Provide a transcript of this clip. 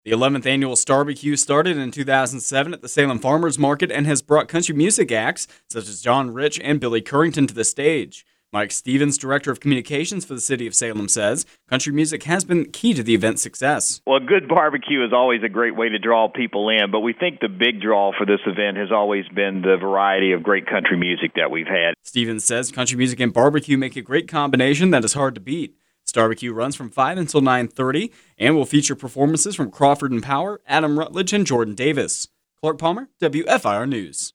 The 11th annual Starbecue started in 2007 at the Salem Farmers Market and has brought country music acts such as John Rich and Billy Currington to the stage. Mike Stevens, Director of Communications for the City of Salem, says country music has been key to the event's success. Well, a good barbecue is always a great way to draw people in, but we think the big draw for this event has always been the variety of great country music that we've had. Stevens says country music and barbecue make a great combination that is hard to beat. Starbecue runs from 5 until 9:30 and will feature performances from Crawford and Power, Adam Rutledge, and Jordan Davis. Clark Palmer, WFIR News.